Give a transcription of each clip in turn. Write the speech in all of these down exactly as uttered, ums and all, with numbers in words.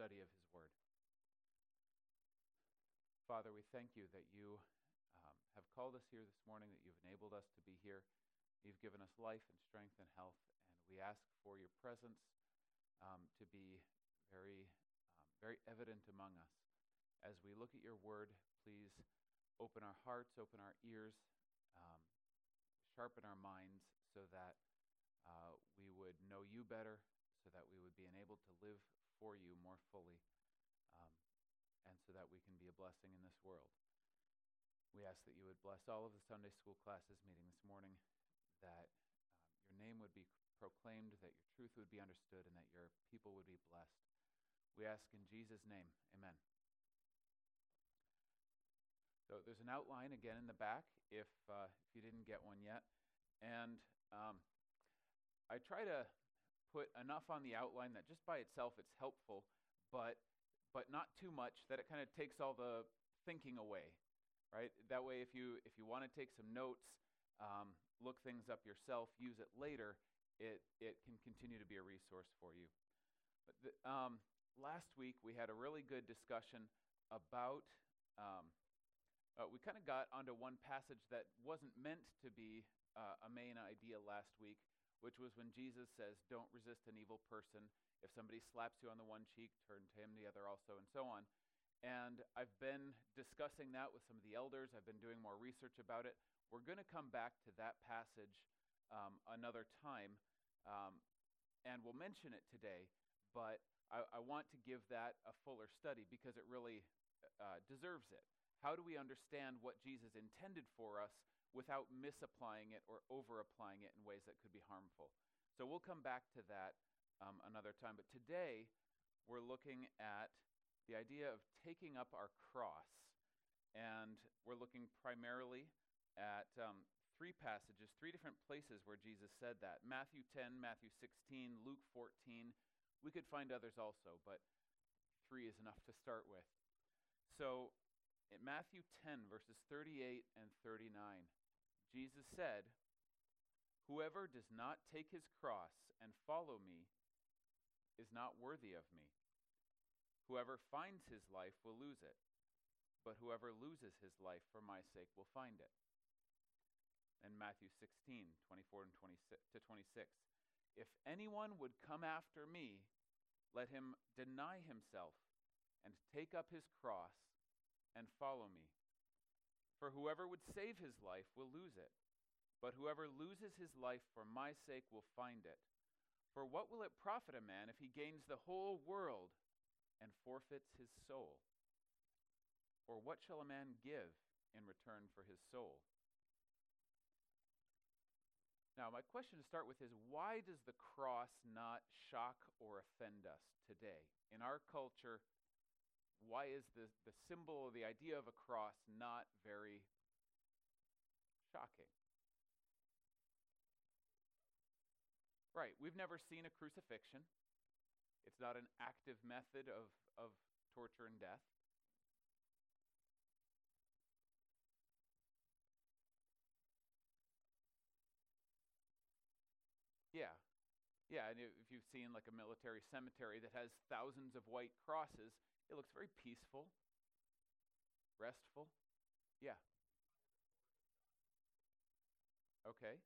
study of his word. Father, we thank you that you um, have called us here this morning, that you've enabled us to be here. You've given us life and strength and health, and we ask for your presence um, to be very, um, very evident among us. As we look at your word, please open our hearts, open our ears, um, sharpen our minds so that uh, we would know you better, so that we would be enabled to live for you more fully, um, and so that we can be a blessing in this world. We ask that you would bless all of the Sunday school classes meeting this morning, that um, your name would be proclaimed, that your truth would be understood, and that your people would be blessed. We ask in Jesus' name, amen. So there's an outline again in the back if uh, if you didn't get one yet. And um, I try to put enough on the outline that just by itself it's helpful, but but not too much that it kind of takes all the thinking away, right? That way if you if you want to take some notes, um, look things up yourself, use it later, it, it can continue to be a resource for you. But the, um, last week we had a really good discussion about... Um, Uh, we kind of got onto one passage that wasn't meant to be uh, a main idea last week, which was when Jesus says, don't resist an evil person. If somebody slaps you on the one cheek, turn to him the other also, and so on. And I've been discussing that with some of the elders. I've been doing more research about it. We're going to come back to that passage um, another time, um, and we'll mention it today, but I, I want to give that a fuller study because it really uh, deserves it. How do we understand what Jesus intended for us without misapplying it or over-applying it in ways that could be harmful? So we'll come back to that um, another time. But today, we're looking at the idea of taking up our cross. And we're looking primarily at um, three passages, three different places where Jesus said that. Matthew ten, Matthew sixteen, Luke fourteen. We could find others also, but three is enough to start with. So... in Matthew ten, verses thirty-eight and thirty-nine, Jesus said, "Whoever does not take his cross and follow me is not worthy of me. Whoever finds his life will lose it, but whoever loses his life for my sake will find it." And Matthew sixteen, twenty-four and twenty-six to twenty-six, "If anyone would come after me, let him deny himself and take up his cross and follow me. For whoever would save his life will lose it, but whoever loses his life for my sake will find it. For what will it profit a man if he gains the whole world and forfeits his soul? Or what shall a man give in return for his soul?" Now, my question to start with is, why does the cross not shock or offend us today? In our culture, why is the, the symbol or the idea of a cross not very shocking? Right, we've never seen a crucifixion. It's not an active method of, of torture and death. Yeah, yeah, and if you've seen like a military cemetery that has thousands of white crosses, it looks very peaceful, restful. Yeah. Okay.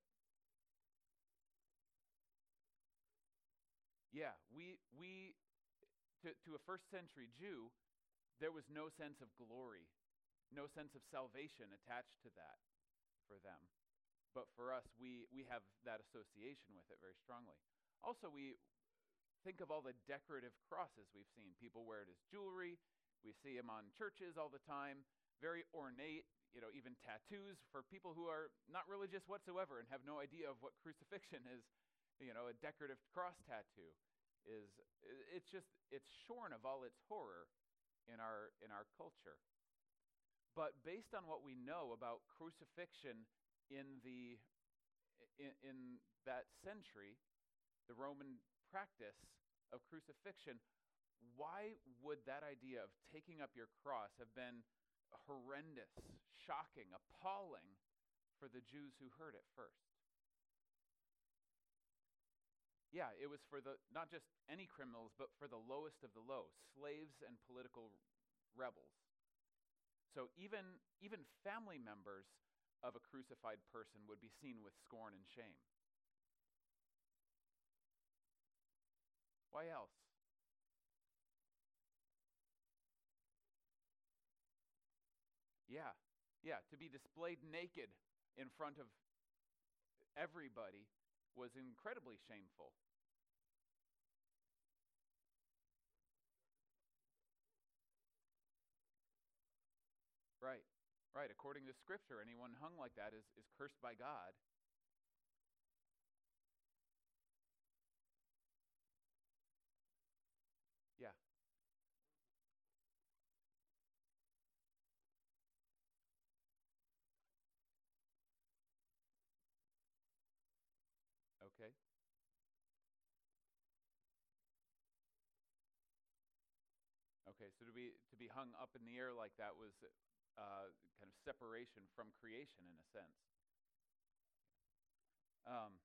Yeah, we we to to a first century Jew, there was no sense of glory, no sense of salvation attached to that for them. But for us, we we have that association with it very strongly. Also, we think of all the decorative crosses we've seen. People wear it as jewelry. We see them on churches all the time. Very ornate, you know, even tattoos for people who are not religious whatsoever and have no idea of what crucifixion is. You know, a decorative cross tattoo is, it's just, it's shorn of all its horror in our in our culture. But based on what we know about crucifixion in the in, in that century, the Roman practice of crucifixion, why would that idea of taking up your cross have been horrendous, shocking, appalling for the Jews who heard it first? Yeah, it was for the not just any criminals, but for the lowest of the low, slaves and political rebels. So even even family members of a crucified person would be seen with scorn and shame. Why else? Yeah, yeah, to be displayed naked in front of everybody was incredibly shameful. Right, right. According to Scripture, anyone hung like that is, is cursed by God. Yeah, okay, okay. So to be to be hung up in the air like that was uh, kind of separation from creation in a sense. Um,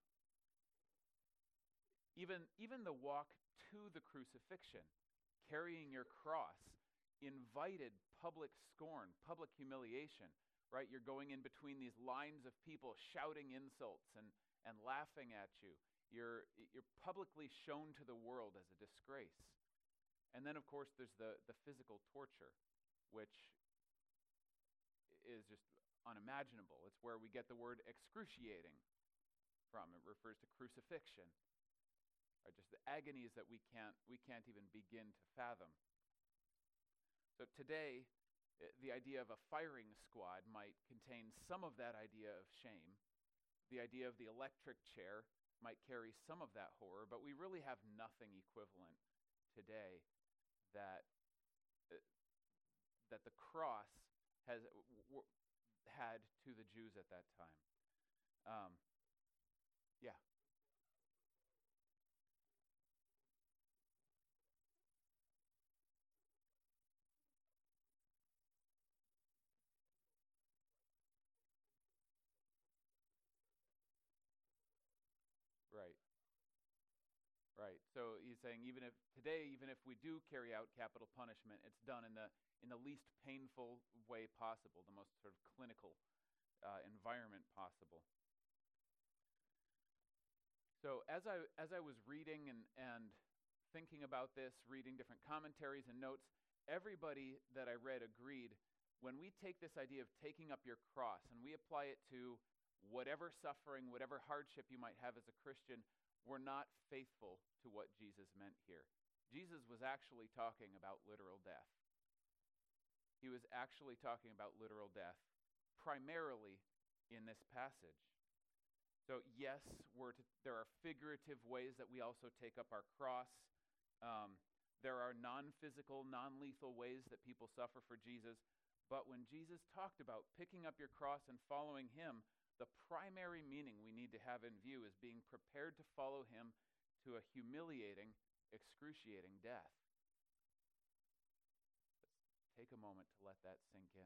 even even the walk to the crucifixion, carrying your cross, invited public scorn, public humiliation. Right, you're going in between these lines of people shouting insults and and laughing at you. You're you're publicly shown to the world as a disgrace. And then, of course, there's the, the physical torture, which is just unimaginable. It's where we get the word excruciating from. It refers to crucifixion, or just the agonies that we can't, we can't even begin to fathom. So today, the idea of a firing squad might contain some of that idea of shame. The idea of the electric chair might carry some of that horror, but we really have nothing equivalent today that uh, that the cross has w- had to the Jews at that time. Um, yeah, right, right. So he's saying even if today, even if we do carry out capital punishment, it's done in the in the least painful way possible, the most sort of clinical uh, environment possible. So as I as I was reading and and thinking about this, reading different commentaries and notes, everybody that I read agreed when we take this idea of taking up your cross and we apply it to whatever suffering, whatever hardship you might have as a Christian, we're not faithful to what Jesus meant here. Jesus was actually talking about literal death. He was actually talking about literal death primarily in this passage. So yes, we're to, there are figurative ways that we also take up our cross. Um, there are non-physical, non-lethal ways that people suffer for Jesus. But when Jesus talked about picking up your cross and following him, the primary meaning we need to have in view is being prepared to follow him to a humiliating, excruciating death. Let's take a moment to let that sink in.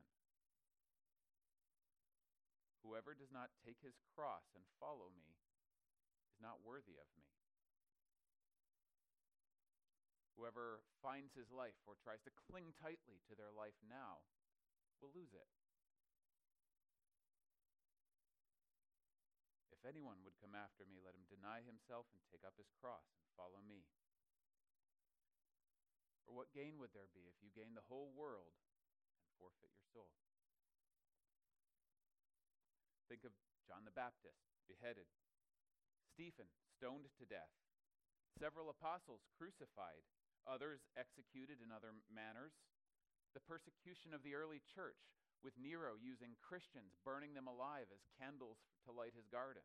Whoever does not take his cross and follow me is not worthy of me. Whoever finds his life or tries to cling tightly to their life now will lose it. If anyone would come after me, let him deny himself and take up his cross and follow me. For what gain would there be if you gain the whole world and forfeit your soul? Think of John the Baptist, beheaded, Stephen, stoned to death, several apostles crucified, others executed in other manners, the persecution of the early church, with Nero using Christians, burning them alive as candles to light his garden.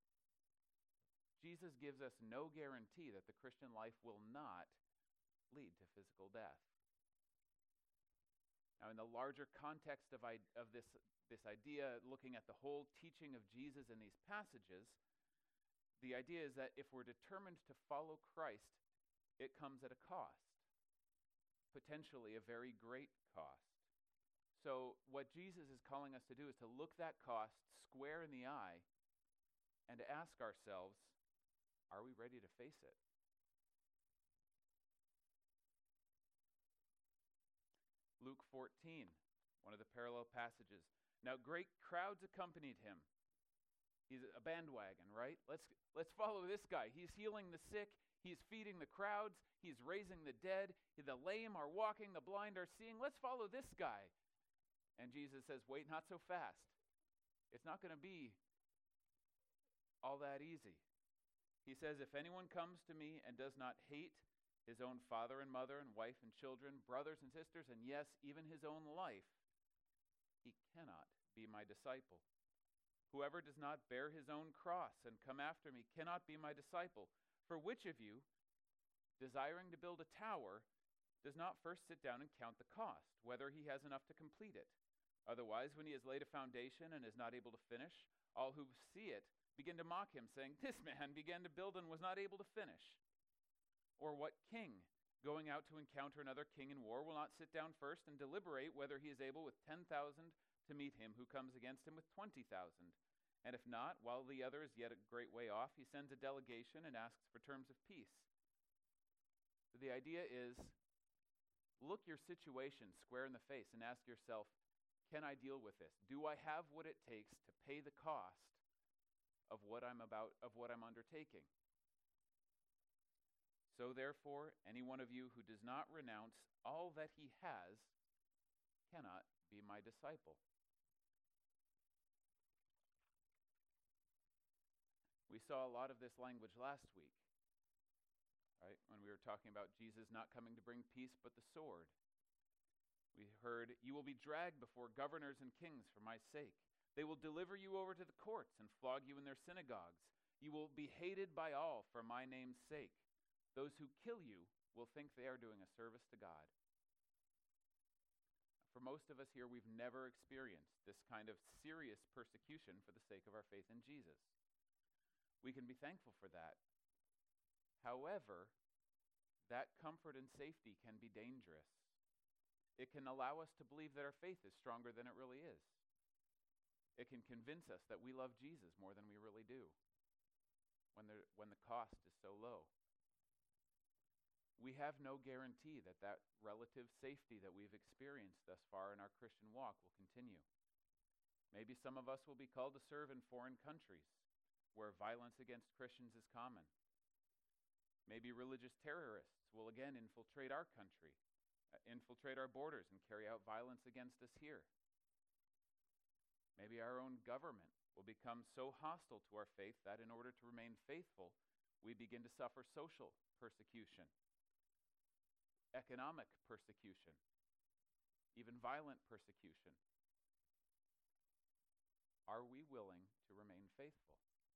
Jesus gives us no guarantee that the Christian life will not lead to physical death. Now, in the larger context of, I, of this, this idea, looking at the whole teaching of Jesus in these passages, the idea is that if we're determined to follow Christ, it comes at a cost, potentially a very great cost. So what Jesus is calling us to do is to look that cost square in the eye and to ask ourselves, Are we ready to face it? Luke fourteen, one of the parallel passages. Now great crowds accompanied him. He's a bandwagon, right? Let's let's follow this guy. He's healing the sick. He's feeding the crowds. He's raising the dead. The lame are walking. The blind are seeing. Let's follow this guy. And Jesus says, wait, not so fast. It's not going to be all that easy. He says, if anyone comes to me and does not hate his own father and mother and wife and children, brothers and sisters, and yes, even his own life, he cannot be my disciple. Whoever does not bear his own cross and come after me cannot be my disciple. For which of you, desiring to build a tower, does not first sit down and count the cost, whether he has enough to complete it? Otherwise, when he has laid a foundation and is not able to finish, all who see it begin to mock him, saying, this man began to build and was not able to finish. Or what king, going out to encounter another king in war, will not sit down first and deliberate whether he is able with ten thousand to meet him who comes against him with twenty thousand? And if not, while the other is yet a great way off, he sends a delegation and asks for terms of peace. So the idea is, look your situation square in the face and ask yourself, can I deal with this? Do I have what it takes to pay the cost of what I'm about, of what I'm undertaking? So therefore, any one of you who does not renounce all that he has cannot be my disciple. We saw a lot of this language last week, right? When we were talking about Jesus not coming to bring peace but the sword. We heard, you will be dragged before governors and kings for my sake. They will deliver you over to the courts and flog you in their synagogues. You will be hated by all for my name's sake. Those who kill you will think they are doing a service to God. For most of us here, we've never experienced this kind of serious persecution for the sake of our faith in Jesus. We can be thankful for that. However, that comfort and safety can be dangerous. It can allow us to believe that our faith is stronger than it really is. It can convince us that we love Jesus more than we really do when, there, when the cost is so low. We have no guarantee that that relative safety that we've experienced thus far in our Christian walk will continue. Maybe some of us will be called to serve in foreign countries where violence against Christians is common. Maybe religious terrorists will again infiltrate our country, uh, infiltrate our borders and carry out violence against us here. Maybe our own government will become so hostile to our faith that in order to remain faithful, we begin to suffer social persecution, economic persecution, even violent persecution. Are we willing to remain faithful?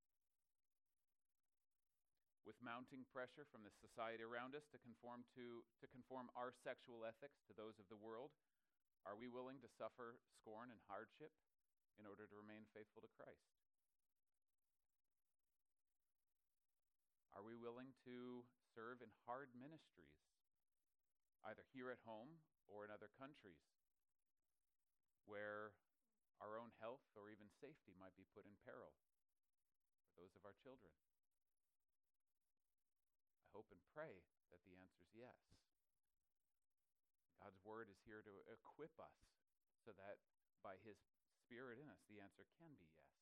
With mounting pressure from the society around us to conform to, to conform our sexual ethics to those of the world, are we willing to suffer scorn and hardship in order to remain faithful to Christ? Are we willing to serve in hard ministries, either here at home or in other countries, where our own health or even safety might be put in peril for those of our children? I hope and pray that the answer is yes. God's word is here to equip us so that by his Spirit in us, the answer can be yes.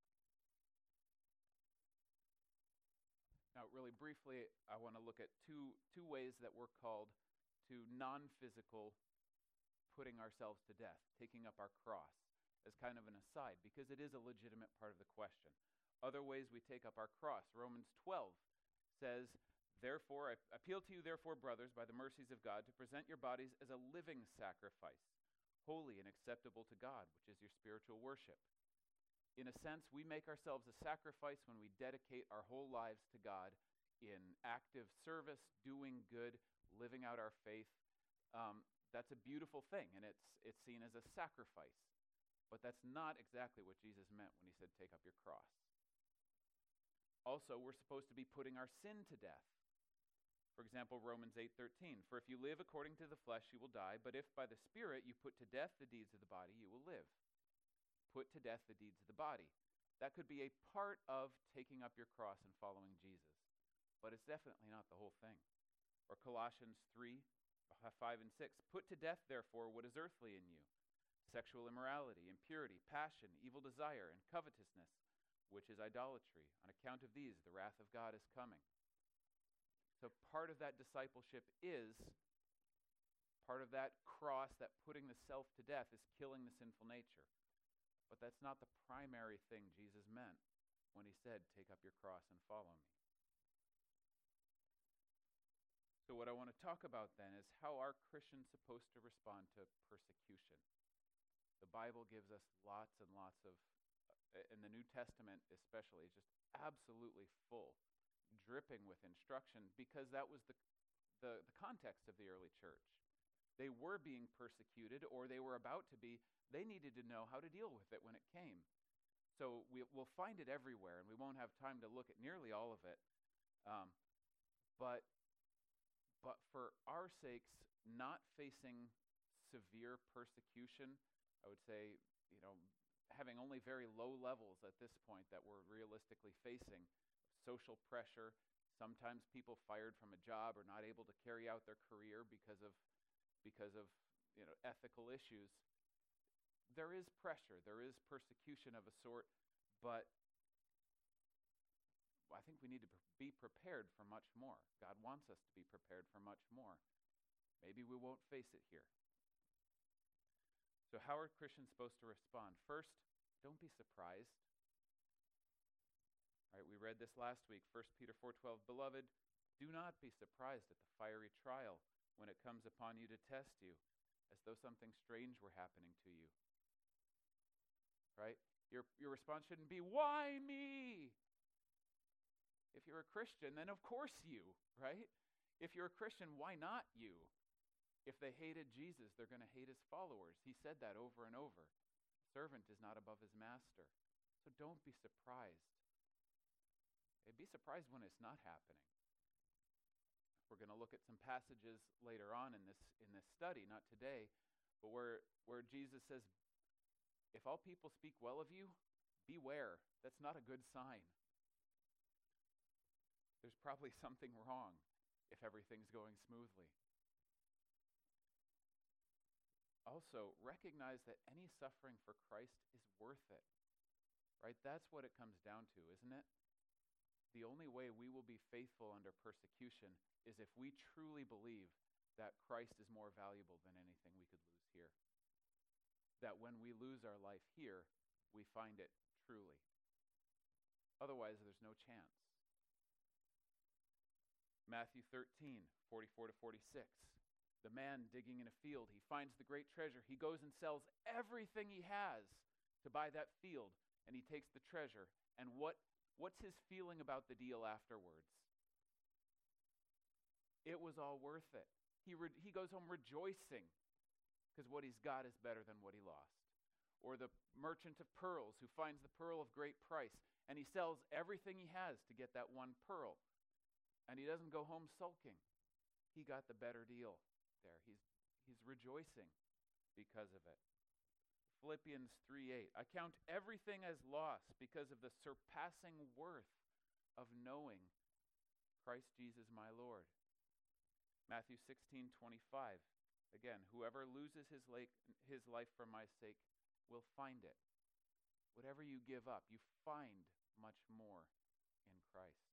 Now, really briefly, I want to look at two, two ways that we're called to non-physical putting ourselves to death, taking up our cross, as kind of an aside, because it is a legitimate part of the question. Other ways we take up our cross. Romans twelve says, therefore, I appeal to you, therefore, brothers, by the mercies of God, to present your bodies as a living sacrifice, holy and acceptable to God, which is your spiritual worship. In a sense, we make ourselves a sacrifice when we dedicate our whole lives to God in active service, doing good, living out our faith. Um, that's a beautiful thing, and it's it's seen as a sacrifice. But that's not exactly what Jesus meant when he said, take up your cross. Also, we're supposed to be putting our sin to death. For example, Romans eight thirteen, for if you live according to the flesh, you will die, but if by the Spirit you put to death the deeds of the body, you will live. Put to death the deeds of the body. That could be a part of taking up your cross and following Jesus. but it's definitely not the whole thing. Or Colossians three, five and six, put to death, therefore, what is earthly in you, sexual immorality, impurity, passion, evil desire, and covetousness, which is idolatry. On account of these, the wrath of God is coming. So part of that discipleship is, part of that cross, that putting the self to death, is killing the sinful nature. But that's not the primary thing Jesus meant when he said, take up your cross and follow me. So what I want to talk about then is, how are Christians supposed to respond to persecution? The Bible gives us lots and lots of, uh, in the New Testament especially, just absolutely full, dripping with instruction, because that was the, the, the context of the early church. They were being persecuted, or they were about to be. They needed to know how to deal with it when it came. So we, we'll find it everywhere, and we won't have time to look at nearly all of it. Um, but But for our sakes, not facing severe persecution, I would say, you know, having only very low levels at this point that we're realistically facing, social pressure, sometimes people fired from a job or not able to carry out their career because of, because of, you know, ethical issues. There is pressure, there is persecution of a sort, but I think we need to be prepared for much more. God wants us to be prepared for much more. Maybe we won't face it here. So how are Christians supposed to respond? First, don't be surprised. All right, we read this last week, First Peter four twelve. Beloved, do not be surprised at the fiery trial when it comes upon you to test you, as though something strange were happening to you. Right? Your, your response shouldn't be, why me? If you're a Christian, then of course you, right? If you're a Christian, why not you? If they hated Jesus, they're going to hate his followers. He said that over and over. Servant is not above his master. So don't be surprised. And be surprised when it's not happening. We're going to look at some passages later on in this in this study, not today, but where, where Jesus says, if all people speak well of you, beware. That's not a good sign. There's probably something wrong if everything's going smoothly. Also, recognize that any suffering for Christ is worth it. Right? That's what it comes down to, isn't it? The only way we will be faithful under persecution is if we truly believe that Christ is more valuable than anything we could lose here. That when we lose our life here, we find it truly. Otherwise, there's no chance. Matthew thirteen, forty-four to forty-six. The man digging in a field, he finds the great treasure. He goes and sells everything he has to buy that field, and he takes the treasure. And what, what's his feeling about the deal afterwards? It was all worth it. He, re- he goes home rejoicing because what he's got is better than what he lost. Or the merchant of pearls who finds the pearl of great price, and he sells everything he has to get that one pearl. And he doesn't go home sulking. He got the better deal there. He's, he's rejoicing because of it. Philippians three eight. I count everything as loss because of the surpassing worth of knowing Christ Jesus my Lord. Matthew sixteen twenty-five. Again, whoever loses his, lake, his life for my sake will find it. Whatever you give up, you find much more in Christ.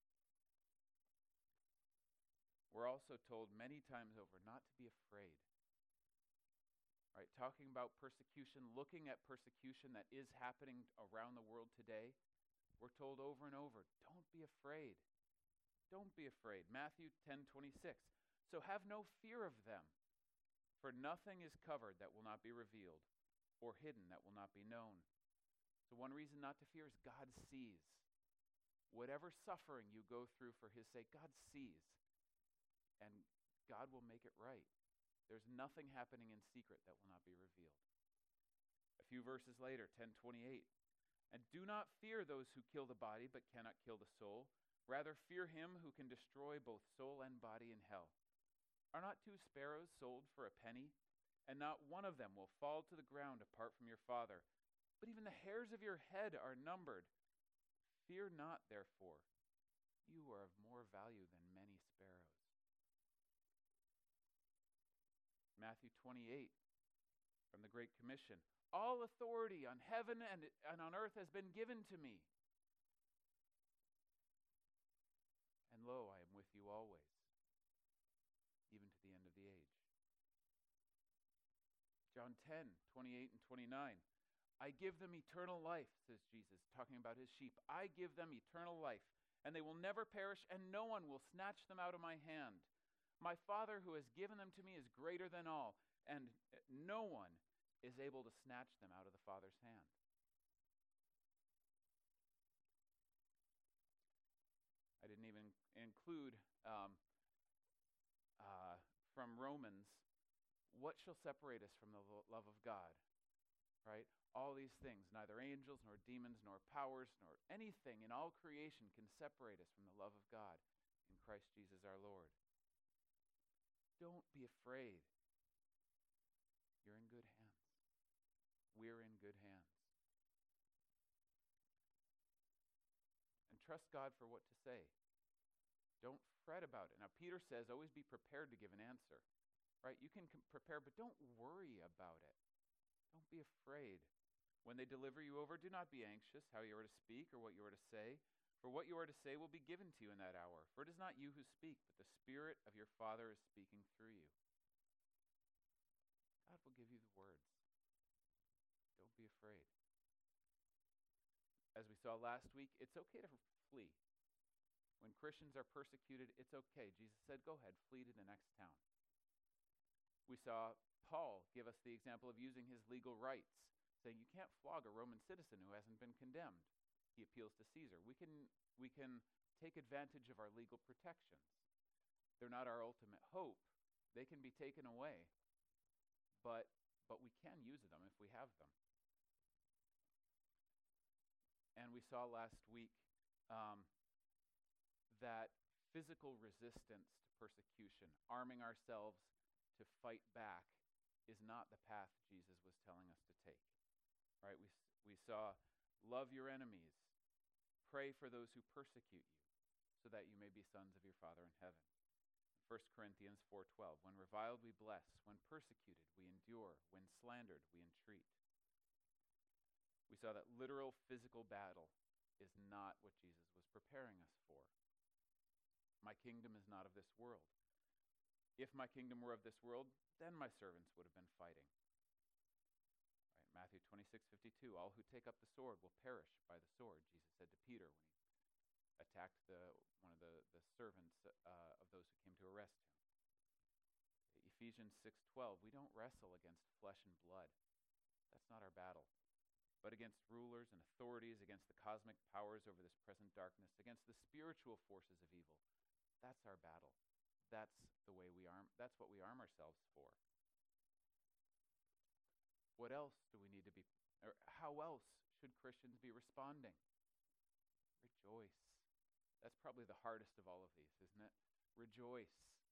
We're also told many times over not to be afraid. Right, talking about persecution, looking at persecution that is happening around the world today, we're told over and over, don't be afraid. Don't be afraid. Matthew ten twenty-six. So have no fear of them, for nothing is covered that will not be revealed, or hidden that will not be known. So one reason not to fear is God sees. Whatever suffering you go through for his sake, God sees. And God will make it right. There's nothing happening in secret that will not be revealed. A few verses later, ten twenty-eight. And do not fear those who kill the body but cannot kill the soul. Rather fear him who can destroy both soul and body in hell. Are not two sparrows sold for a penny? And not one of them will fall to the ground apart from your Father. But even the hairs of your head are numbered. Fear not, therefore. you are of more value than many sparrows. Matthew twenty-eight, from the Great Commission. All authority on heaven and, and on earth has been given to me. And lo, I am with you always, even to the end of the age. John ten, twenty-eight and twenty-nine. I give them eternal life, says Jesus, talking about his sheep. I give them eternal life, and they will never perish, and no one will snatch them out of my hand. My Father who has given them to me is greater than all, and no one is able to snatch them out of the Father's hand. I didn't even include um, uh, from Romans, what shall separate us from the lo- love of God, right? All these things, neither angels nor demons nor powers nor anything in all creation can separate us from the love of God in Christ Jesus our Lord. Don't be afraid. You're in good hands. We're in good hands. And trust God for what to say. Don't fret about it. Now, Peter says, always be prepared to give an answer, right? You can com- prepare, but don't worry about it. Don't be afraid. When they deliver you over, do not be anxious how you are to speak or what you are to say, for what you are to say will be given to you in that hour. For it is not you who speak, but the Spirit of your Father is speaking through you. God will give you the words. Don't be afraid. As we saw last week, it's okay to flee. When Christians are persecuted, it's okay. Jesus said, go ahead, flee to the next town. We saw Paul give us the example of using his legal rights, saying you can't flog a Roman citizen who hasn't been condemned. He appeals to Caesar. We can, we can take advantage of our legal protections. They're not our ultimate hope. They can be taken away, but, but we can use them if we have them. And we saw last week um, that physical resistance to persecution, arming ourselves to fight back, is not the path Jesus was telling us to take. Right? We we saw, love your enemies, pray for those who persecute you, so that you may be sons of your Father in heaven. First Corinthians four twelve, when reviled we bless, when persecuted we endure, when slandered we entreat. We saw that literal physical battle is not what Jesus was preparing us for. My kingdom is not of this world. If my kingdom were of this world, then my servants would have been fighting. Right, Matthew twenty-six fifty-two, all who take up the sword will perish by the sword, Jesus said to Peter when he attacked the, one of the, the servants uh, of those who came to arrest him. Ephesians six twelve, we don't wrestle against flesh and blood. That's not our battle. But against rulers and authorities, against the cosmic powers over this present darkness, against the spiritual forces of evil. That's our battle. That's the way we arm, that's what we arm ourselves for. What else do we need to be, or how else should Christians be responding? Rejoice. That's probably the hardest of all of these, isn't it? Rejoice.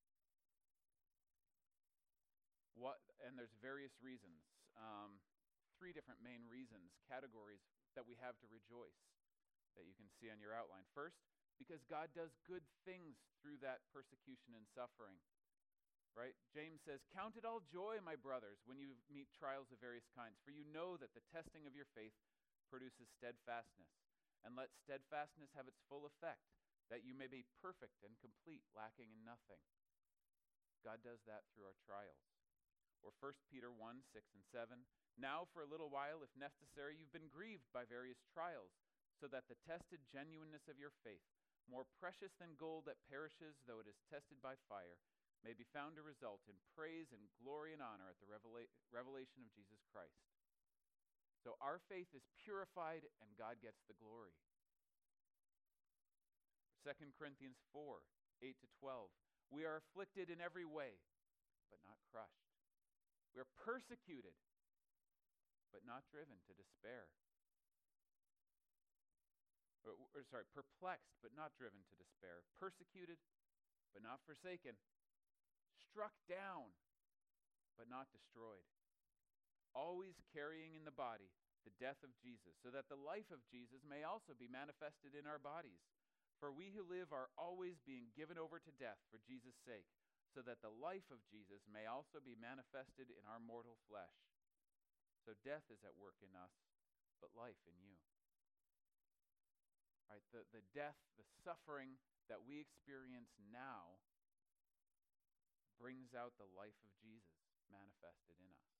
What, and there's various reasons. Um, three different main reasons, categories that we have to rejoice that you can see on your outline. First, because God does good things through that persecution and suffering. Right? James says, count it all joy, my brothers, when you meet trials of various kinds, for you know that the testing of your faith produces steadfastness. And let steadfastness have its full effect, that you may be perfect and complete, lacking in nothing. God does that through our trials. Or First Peter one, six and seven, now for a little while, if necessary, you've been grieved by various trials, so that the tested genuineness of your faith, more precious than gold that perishes, though it is tested by fire, may be found to result in praise and glory and honor at the revela- revelation of Jesus Christ. So our faith is purified and God gets the glory. Second Corinthians four, eight to twelve, we are afflicted in every way, but not crushed. We are persecuted, but not driven to despair. Or, or sorry, perplexed, but not driven to despair. Persecuted, but not forsaken. Struck down, but not destroyed. Always carrying in the body the death of Jesus, so that the life of Jesus may also be manifested in our bodies. For we who live are always being given over to death for Jesus' sake, so that the life of Jesus may also be manifested in our mortal flesh. So death is at work in us, but life in you. Right? The, the death, the suffering that we experience now brings out the life of Jesus manifested in us.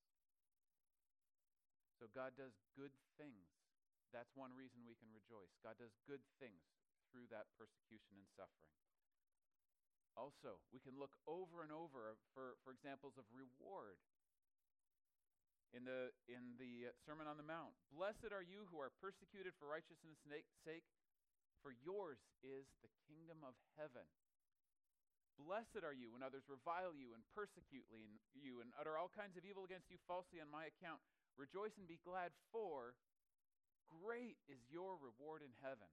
So God does good things. That's one reason we can rejoice. God does good things through that persecution and suffering. Also, we can look over and over for, for examples of reward. In the, in the Sermon on the Mount, blessed are you who are persecuted for righteousness' sake, for yours is the kingdom of heaven. Blessed are you when others revile you and persecute you and utter all kinds of evil against you falsely on my account. Rejoice and be glad, for great is your reward in heaven.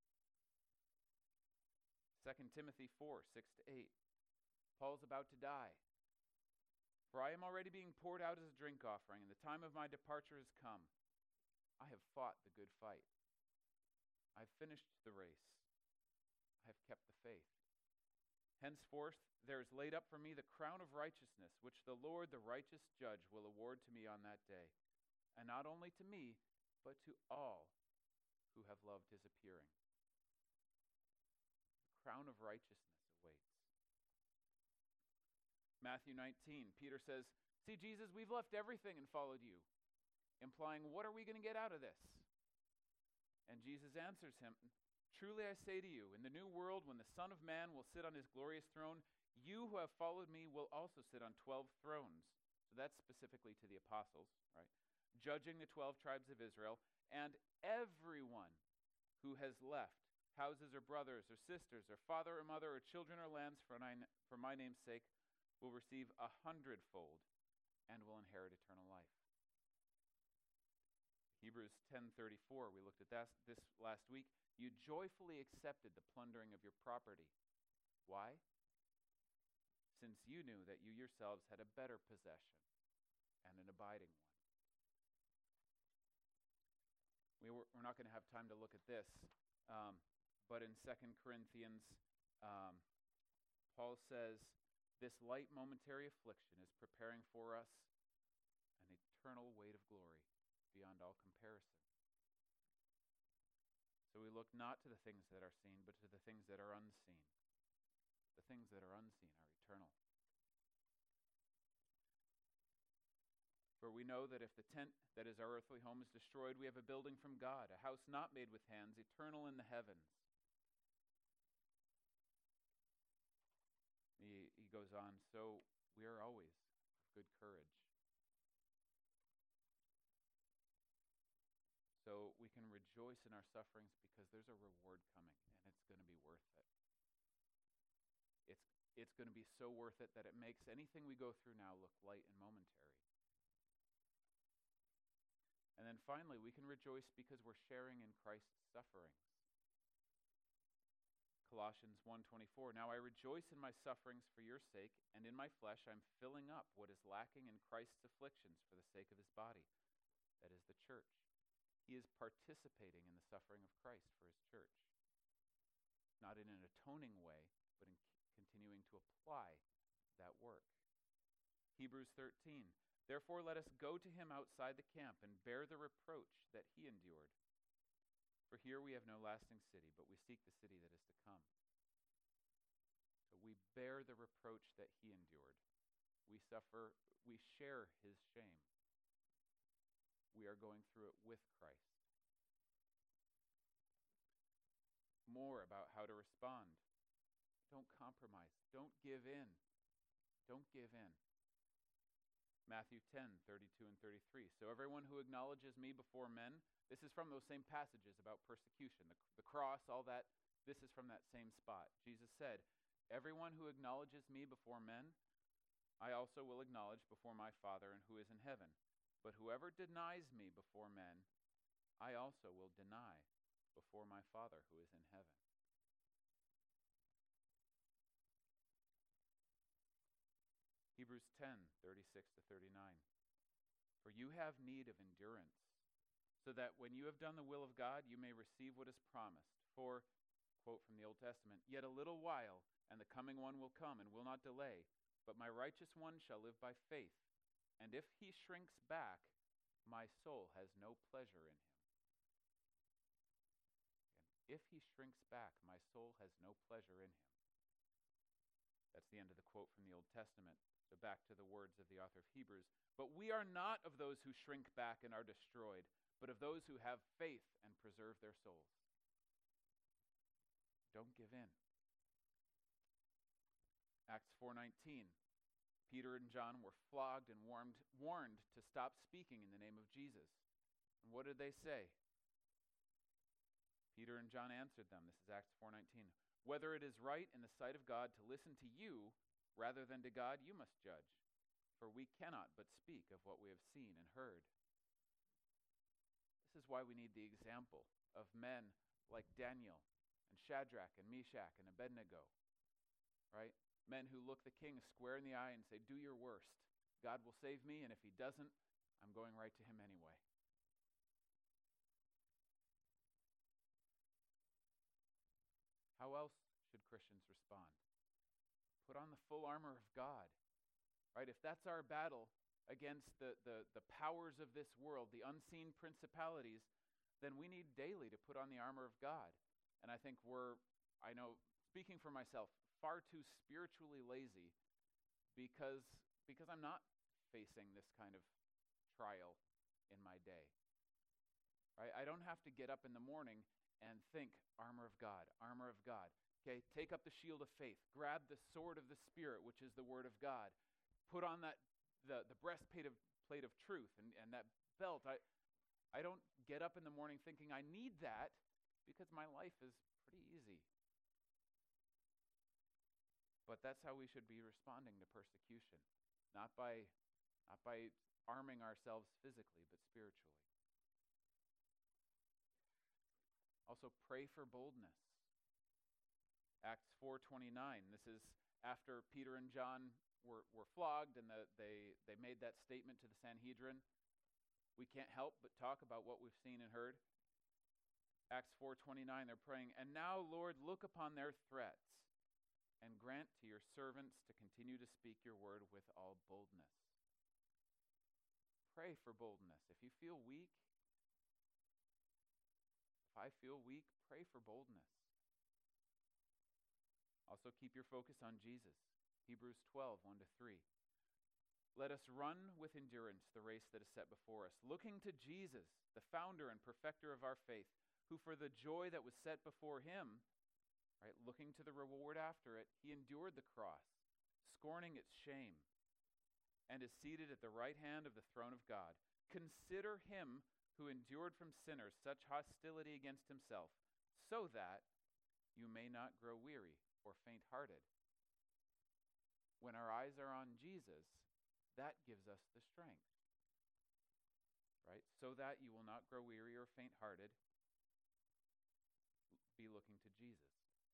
Second Timothy four, six to eight. Paul's about to die. For I am already being poured out as a drink offering, and the time of my departure has come. I have fought the good fight. I have finished the race. I have kept the faith. Henceforth there is laid up for me the crown of righteousness, which the Lord, the righteous judge, will award to me on that day, and not only to me, but to all who have loved his appearing. The crown of righteousness awaits. Matthew nineteen, Peter says, "See, Jesus, we've left everything and followed you," implying, what are we going to get out of this? And Jesus answers him, "Truly I say to you, in the new world, when the Son of Man will sit on his glorious throne, you who have followed me will also sit on twelve thrones." So that's specifically to the apostles, right? Judging the twelve tribes of Israel, and everyone who has left houses or brothers or sisters or father or mother or children or lands for my, for my name's sake will receive a hundredfold and will inherit eternal life. Hebrews ten thirty-four, we looked at that this last week. You joyfully accepted the plundering of your property. Why? Since you knew that you yourselves had a better possession and an abiding one. We were, we're not going to have time to look at this, um, but in Second Corinthians, um, Paul says, this light momentary affliction is preparing for us an eternal weight of glory beyond all comparison. So we look not to the things that are seen, but to the things that are unseen. The things that are unseen are eternal. For we know that if the tent that is our earthly home is destroyed, we have a building from God, a house not made with hands, eternal in the heavens. He, he goes on, so we are always of good courage. So we can rejoice in our sufferings because there's a reward coming, and it's going to be worth it. It's, it's going to be so worth it that it makes anything we go through now look light and momentary. And then finally, we can rejoice because we're sharing in Christ's sufferings. Colossians one twenty-four, now I rejoice in my sufferings for your sake, and in my flesh I'm filling up what is lacking in Christ's afflictions for the sake of his body, that is the church. He is participating in the suffering of Christ for his church. Not in an atoning way, but in c- continuing to apply that work. Hebrews thirteen, therefore let us go to him outside the camp and bear the reproach that he endured. For here we have no lasting city, but we seek the city that is to come. So we bear the reproach that he endured. We suffer, we share his shame. We are going through it with Christ. More about how to respond. Don't compromise. Don't give in. Don't give in. Matthew ten, thirty-two and thirty-three. So everyone who acknowledges me before men, this is from those same passages about persecution, the, the cross, all that. This is from that same spot. Jesus said, everyone who acknowledges me before men, I also will acknowledge before my Father and who is in heaven. But whoever denies me before men, I also will deny before my Father who is in heaven. Hebrews ten, thirty-six to thirty-nine. For you have need of endurance, so that when you have done the will of God, you may receive what is promised. For, quote from the Old Testament, "Yet a little while, and the coming one will come and will not delay, but my righteous one shall live by faith. And if he shrinks back, my soul has no pleasure in him." Again, if he shrinks back, my soul has no pleasure in him. That's the end of the quote from the Old Testament. So back to the words of the author of Hebrews. "But we are not of those who shrink back and are destroyed, but of those who have faith and preserve their souls." Don't give in. Acts four nineteen. Peter and John were flogged and warned, warned to stop speaking in the name of Jesus. And what did they say? Peter and John answered them. This is Acts four nineteen. "Whether it is right in the sight of God to listen to you rather than to God, you must judge. For we cannot but speak of what we have seen and heard." This is why we need the example of men like Daniel and Shadrach and Meshach and Abednego, right? Men who look the king square in the eye and say, "Do your worst. God will save me, and if he doesn't, I'm going right to him anyway." How else should Christians respond? Put on the full armor of God, right? If that's our battle against the, the, the powers of this world, the unseen principalities, then we need daily to put on the armor of God. And I think we're, I know, speaking for myself, far too spiritually lazy because, because I'm not facing this kind of trial in my day. Right? I don't have to get up in the morning and think, armor of God, armor of God. Okay, take up the shield of faith, grab the sword of the Spirit, which is the word of God. Put on that the, the breastplate of plate of truth and, and that belt. I I don't get up in the morning thinking I need that because my life is pretty easy. But that's how we should be responding to persecution. Not by not by arming ourselves physically, but spiritually. Also, pray for boldness. Acts four twenty-nine. This is after Peter and John were, were flogged and the, they, they made that statement to the Sanhedrin. We can't help but talk about what we've seen and heard. Acts four twenty-nine, they're praying, "And now, Lord, look upon their threats and grant to your servants to continue to speak your word with all boldness." Pray for boldness. If you feel weak, if I feel weak, pray for boldness. Also keep your focus on Jesus. Hebrews twelve, one to three. "Let us run with endurance the race that is set before us, looking to Jesus, the founder and perfecter of our faith, who for the joy that was set before him," right, looking to the reward after it, "he endured the cross, scorning its shame, and is seated at the right hand of the throne of God. Consider him who endured from sinners such hostility against himself, so that you may not grow weary or faint-hearted." When our eyes are on Jesus, that gives us the strength, right? So that you will not grow weary or faint-hearted, be looking to Jesus.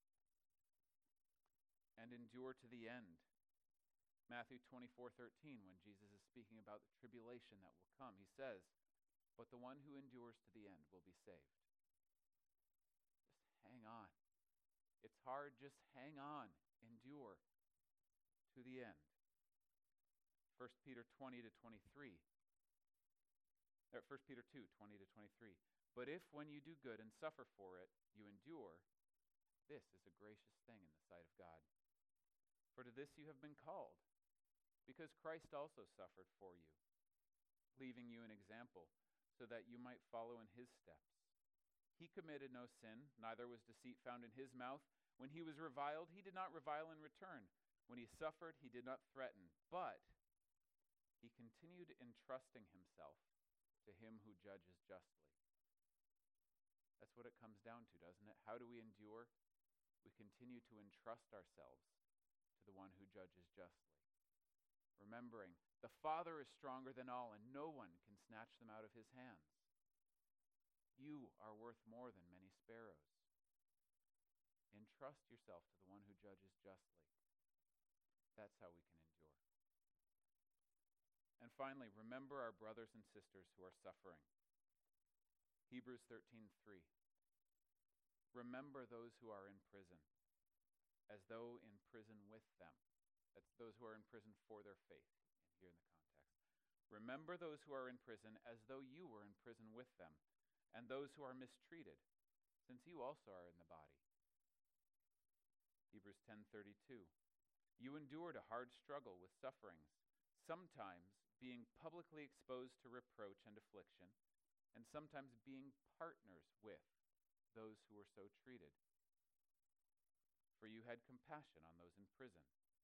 "And endure to the end." Matthew twenty-four thirteen, when Jesus is speaking about the tribulation that will come, he says, "But the one who endures to the end will be saved." Just hang on. It's hard, just hang on. Endure to the end. First Peter twenty to twenty-three. Or First Peter two, twenty to twenty-three. "But if when you do good and suffer for it, you endure, this is a gracious thing in the sight of God. For to this you have been called, because Christ also suffered for you, leaving you an example, so that you might follow in his steps. He committed no sin, neither was deceit found in his mouth. When he was reviled, he did not revile in return. When he suffered, he did not threaten, but he continued entrusting himself to him who judges justly." That's what it comes down to, doesn't it? How do we endure? We continue to entrust ourselves to the one who judges justly, remembering the Father is stronger than all, and no one can snatch them out of his hands. You are worth more than many sparrows. Entrust yourself to the one who judges justly. That's how we can endure. And finally, remember our brothers and sisters who are suffering. Hebrews thirteen three. Remember those who are in prison, as though in prison with them. That's those who are in prison for their faith, here in the context. Remember those who are in prison as though you were in prison with them, and those who are mistreated, since you also are in the body. Hebrews ten thirty-two. You endured a hard struggle with sufferings, sometimes being publicly exposed to reproach and affliction, and sometimes being partners with those who were so treated. For you had compassion on those in prison.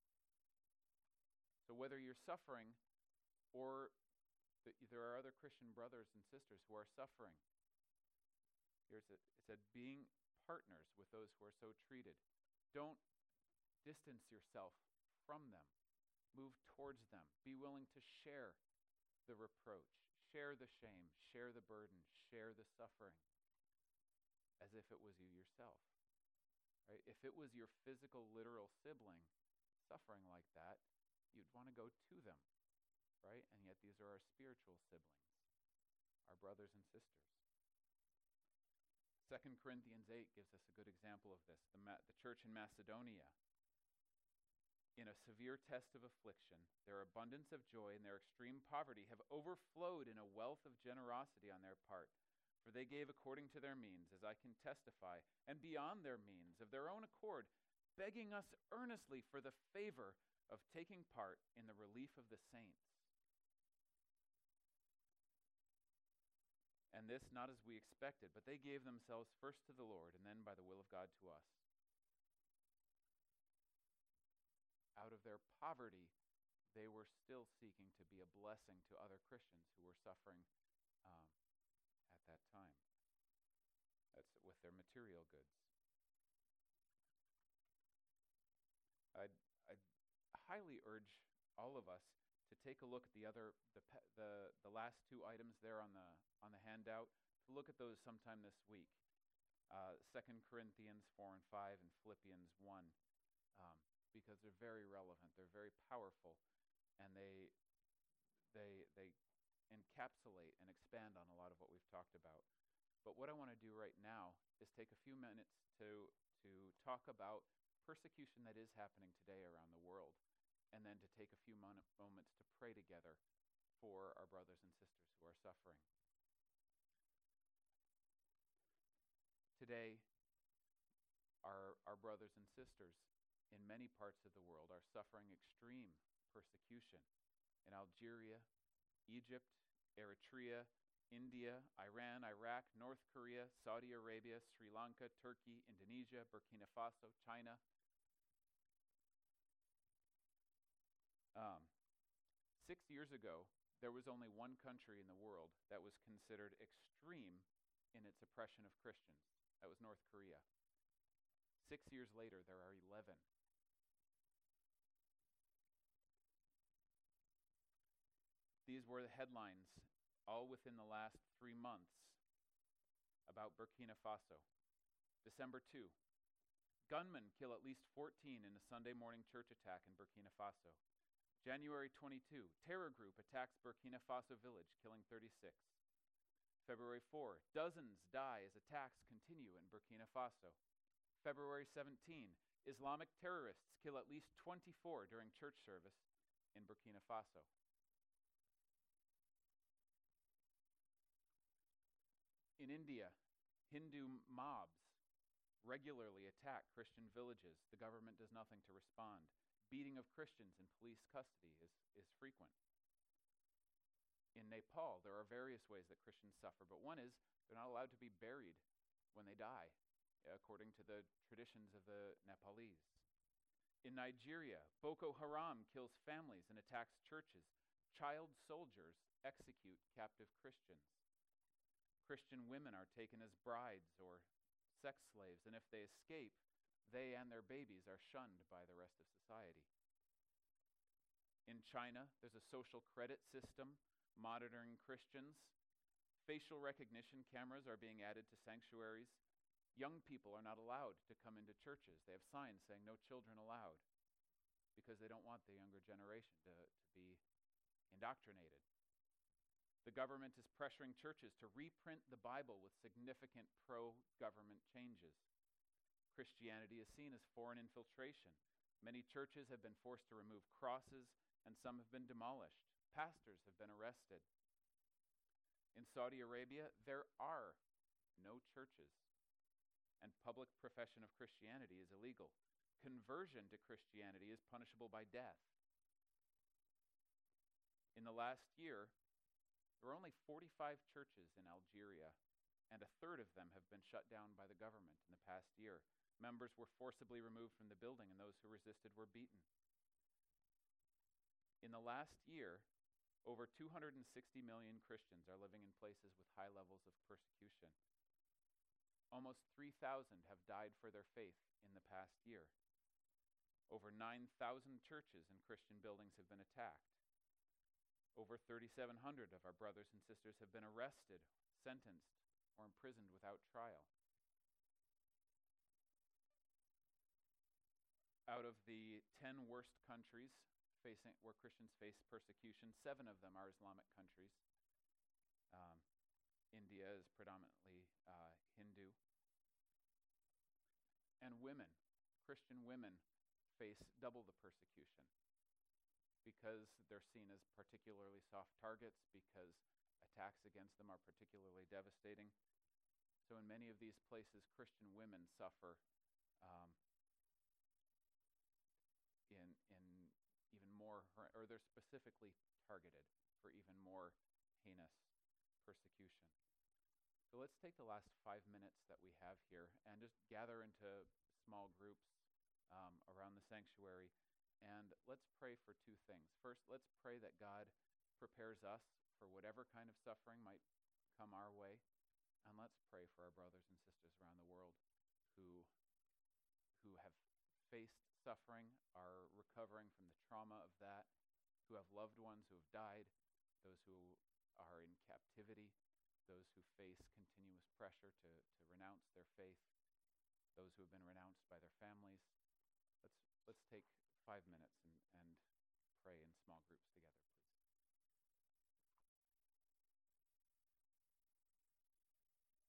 So whether you're suffering or th- there are other Christian brothers and sisters who are suffering, here's it, it said, being partners with those who are so treated. Don't distance yourself from them. Move towards them. Be willing to share the reproach, share the shame, share the burden, share the suffering, as if it was you yourself. Right? If it was your physical, literal sibling suffering like that, you'd want to go to them, right? And yet these are our spiritual siblings, our brothers and sisters. Second Corinthians eight gives us a good example of this. The, Ma- the church in Macedonia, in a severe test of affliction, their abundance of joy and their extreme poverty have overflowed in a wealth of generosity on their part. For they gave according to their means, as I can testify, and beyond their means, of their own accord, begging us earnestly for the favor of taking part in the relief of the saints. And this not as we expected, but they gave themselves first to the Lord, and then by the will of God to us. Out of their poverty, they were still seeking to be a blessing to other Christians who were suffering um, at that time. That's with their material goods. I'd, I'd highly urge all of us to take a look at the other, the, the the last two items there on the on the handout. To look at those sometime this week. Uh, Second Corinthians four and five and Philippians one, um, because they're very relevant. They're very powerful, and they they they encapsulate and expand on a lot of what we've talked about. But what I want to do right now is take a few minutes to to talk about persecution that is happening today around the world, and then to take a few mon- moments to pray together for our brothers and sisters who are suffering. Today, our, our brothers and sisters in many parts of the world are suffering extreme persecution. In Algeria, Egypt, Eritrea, India, Iran, Iraq, North Korea, Saudi Arabia, Sri Lanka, Turkey, Indonesia, Burkina Faso, China. Um, six years ago, there was only one country in the world that was considered extreme in its oppression of Christians. That was North Korea. Six years later, there are eleven. These were the headlines, all within the last three months, about Burkina Faso. December second, gunmen kill at least fourteen in a Sunday morning church attack in Burkina Faso. January twenty-second, terror group attacks Burkina Faso village, killing thirty-six. February fourth, dozens die as attacks continue in Burkina Faso. February seventeenth, Islamic terrorists kill at least twenty-four during church service in Burkina Faso. In India, Hindu mobs regularly attack Christian villages. The government does nothing to respond. Beating of Christians in police custody is, is frequent. In Nepal, there are various ways that Christians suffer, but one is they're not allowed to be buried when they die, according to the traditions of the Nepalese. In Nigeria, Boko Haram kills families and attacks churches. Child soldiers execute captive Christians. Christian women are taken as brides or sex slaves, and if they escape, they and their babies are shunned by the rest of society. In China, there's a social credit system monitoring Christians. Facial recognition cameras are being added to sanctuaries. Young people are not allowed to come into churches. They have signs saying no children allowed because they don't want the younger generation to, to be indoctrinated. The government is pressuring churches to reprint the Bible with significant pro-government changes. Christianity is seen as foreign infiltration. Many churches have been forced to remove crosses, and some have been demolished. Pastors have been arrested. In Saudi Arabia, there are no churches, and public profession of Christianity is illegal. Conversion to Christianity is punishable by death. In the last year, there were only forty-five churches in Algeria, and a third of them have been shut down by the government in the past year. Members were forcibly removed from the building, and those who resisted were beaten. In the last year, over two hundred sixty million Christians are living in places with high levels of persecution. Almost three thousand have died for their faith in the past year. Over nine thousand churches and Christian buildings have been attacked. Over thirty-seven hundred of our brothers and sisters have been arrested, sentenced, or imprisoned without trial. Out of the ten worst countries facing where Christians face persecution, seven of them are Islamic countries. Um, India is predominantly uh, Hindu. And women, Christian women, face double the persecution because they're seen as particularly soft targets, because attacks against them are particularly devastating. So in many of these places, Christian women suffer um, in in even more, or they're specifically targeted for even more heinous persecution. So let's take the last five minutes that we have here and just gather into small groups um, around the sanctuary, and let's pray for two things. First, let's pray that God prepares us for whatever kind of suffering might come our way, and let's pray for our brothers and sisters around the world who who have faced suffering, are recovering from the trauma of that, who have loved ones who have died, those who are in captivity, those who face continuous pressure to, to renounce their faith, those who have been renounced by their families. Let's let's take five minutes and, and pray in small groups together, please.